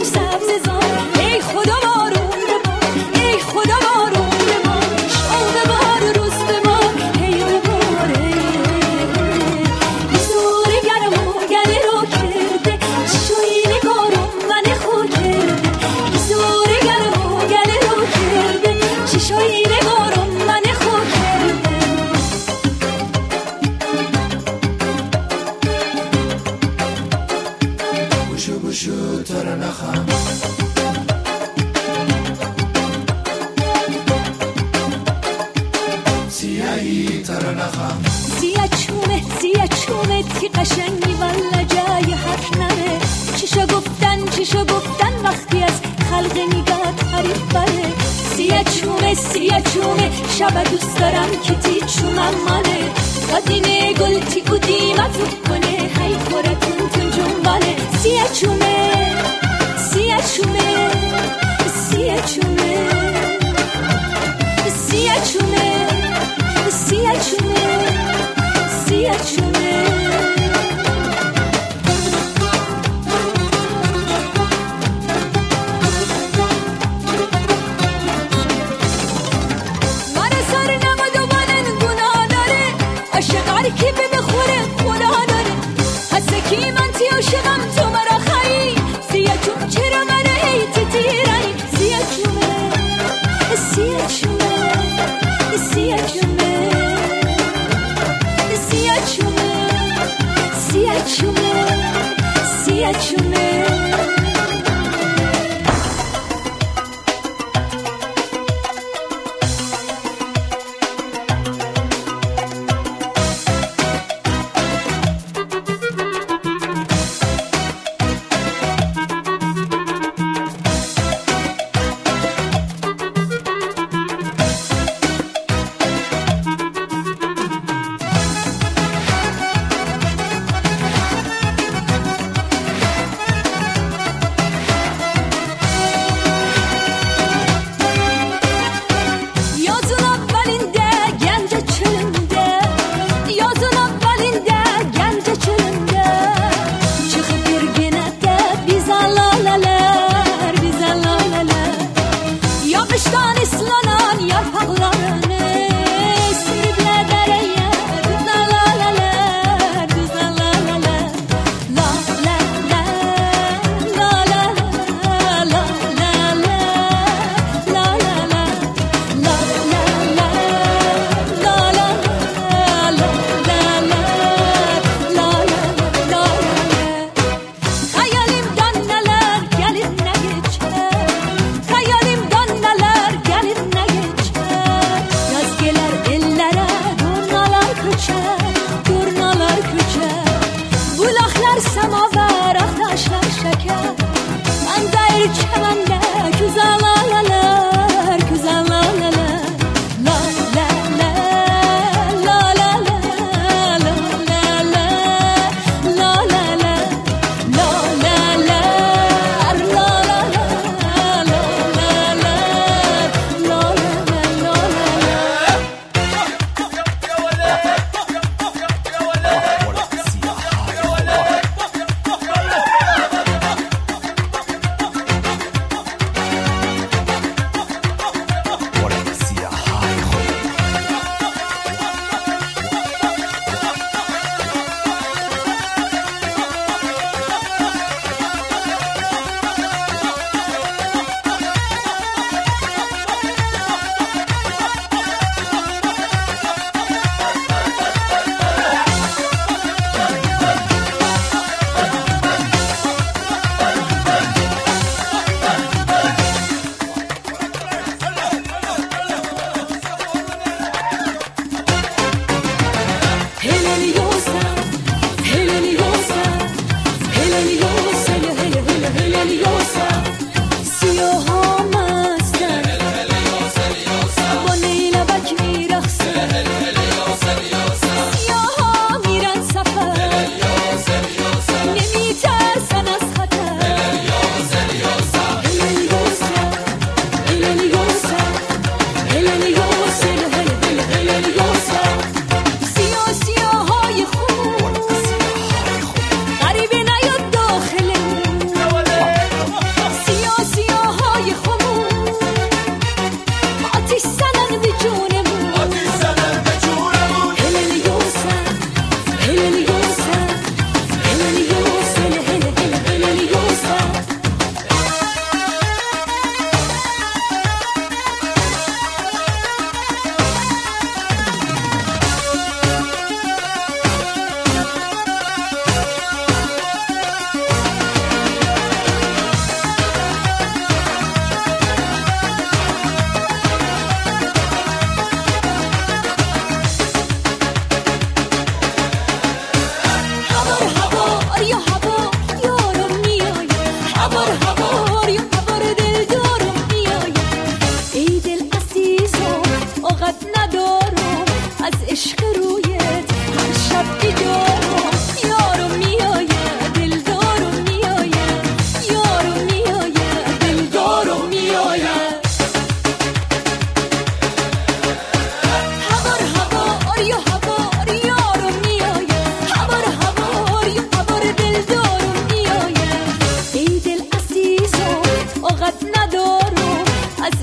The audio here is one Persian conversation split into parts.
ای سبز زار ای خدا بارون ببار ای خدا بارون ببار شو ببار روز ببار هی ببار زور گرم و گله رو کرده شوی نگارم من خود کرده زور گرم و گله رو کرده شوی نگارم من خود کرده بوشو بوشو تر نخم سیاهی تر نخم سیاه چومه تی قشنگی والا جای حرف نره چیشو گفتن وقتی از خلق نگاه تعریف بره سیاه چومه شب دوست دارم که تی چومم منه قدینه گل تی قدیم ازوب کنه هی خورتون تون جنبانه سیاه چومه سیاه چومه سیاه چومه سیاه چومه سیاه چومه سیاه چومه من سر نمد و منن گناه داره عاشق هر کی بخوره خدا داره هسته کی من تی عاشقم تو مرا خیلی سیاه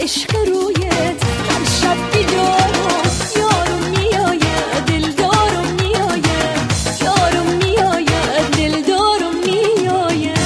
عشق رویت هر شب بیدارم یارم میآید دلدارم میآید یارم میآید دلدارم میآید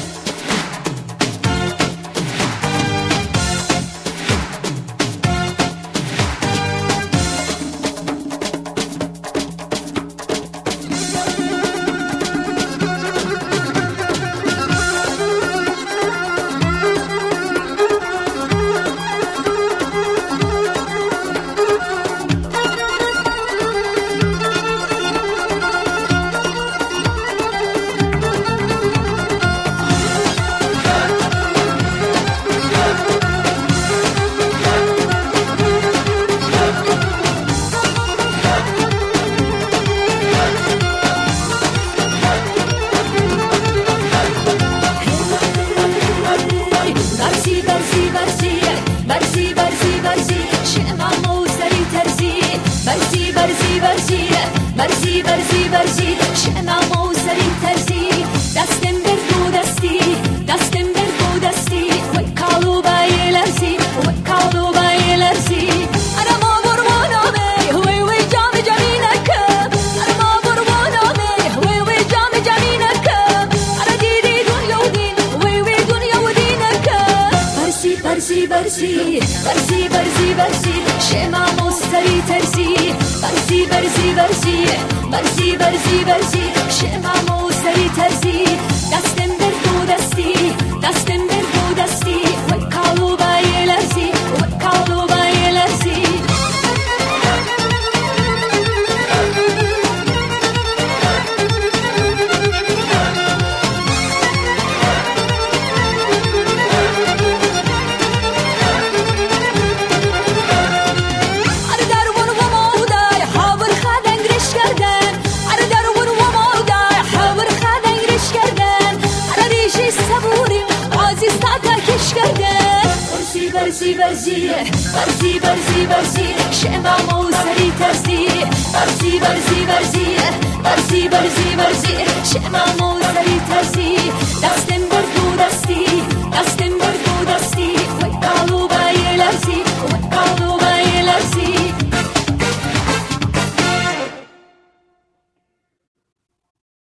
برزی شمم و سری ترزی دستم بر دستی دستم بر دستی و کالو بای لرزی و کالو بای لرزی انا ما برمانامه وی جام جمینکم انا ما برمانامه وی جام جمینکم انا دیدی دنیا و دین وی دنیا و دینکم برزی شمم و سری ترزی برزی شمم و سری ترزی دستم بر دستم بر دستی و کالو بای لرزی و کالو بای لرزی برزی شمم و سری ترزی برزی شمم و سری ترزی دستم بر دستی دستم بر